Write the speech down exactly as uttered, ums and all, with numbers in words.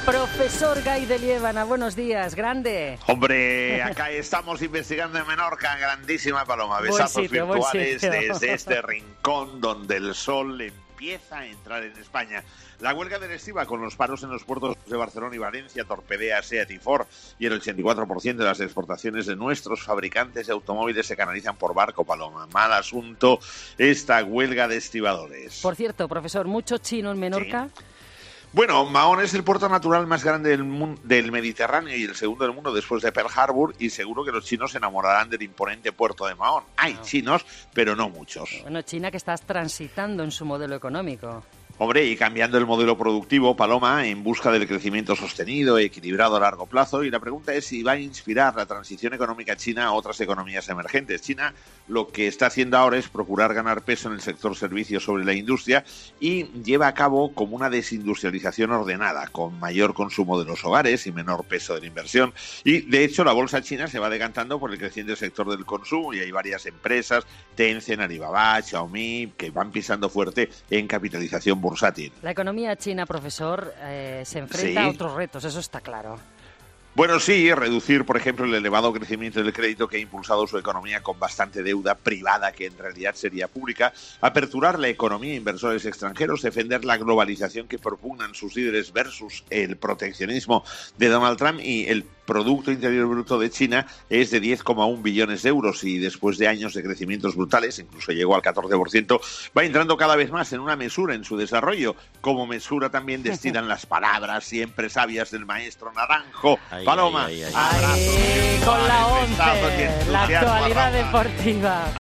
Profesor Gay de Liébana, buenos días, grande. Hombre, acá estamos investigando en Menorca, grandísima Paloma. Besazos sitio, virtuales desde este rincón donde el sol empieza a entrar en España. La huelga del Estiva, con los paros en los puertos de Barcelona y Valencia, torpedea SEAT y Ford, y el ochenta y cuatro por ciento de las exportaciones de nuestros fabricantes de automóviles se canalizan por barco, Paloma. Mal asunto esta huelga de estibadores. Por cierto, profesor, ¿mucho chino en Menorca? Sí. Bueno, Mahón es el puerto natural más grande del, mundo, del Mediterráneo y el segundo del mundo después de Pearl Harbor, y seguro que los chinos se enamorarán del imponente puerto de Mahón. Hay Oh. chinos, pero no muchos. Bueno, China que estás transitando en su modelo económico. Hombre, y cambiando el modelo productivo, Paloma, en busca del crecimiento sostenido, equilibrado a largo plazo, y la pregunta es si va a inspirar la transición económica china a otras economías emergentes. China lo que está haciendo ahora es procurar ganar peso en el sector servicios sobre la industria y lleva a cabo como una desindustrialización ordenada, con mayor consumo de los hogares y menor peso de la inversión. Y, de hecho, la bolsa china se va decantando por el creciente sector del consumo y hay varias empresas, Tencent, Alibaba, Xiaomi, que van pisando fuerte en capitalización bursátil. La economía china, profesor, eh, se enfrenta Sí. a otros retos, eso está claro. Bueno, sí, reducir, por ejemplo, el elevado crecimiento del crédito que ha impulsado su economía con bastante deuda privada que en realidad sería pública, aperturar la economía a inversores extranjeros, defender la globalización que propugnan sus líderes versus el proteccionismo de Donald Trump, y el Producto Interior Bruto de China es de diez coma uno billones de euros y después de años de crecimientos brutales, incluso llegó al catorce por ciento, va entrando cada vez más en una mesura en su desarrollo. Como mesura también destilan las palabras siempre sabias del maestro Naranjo. Ay, Paloma, ay, ay, ay. abrazos Ahí, con la virtuales, besazos y once, la entusiasmo, actualidad Rafa. deportiva.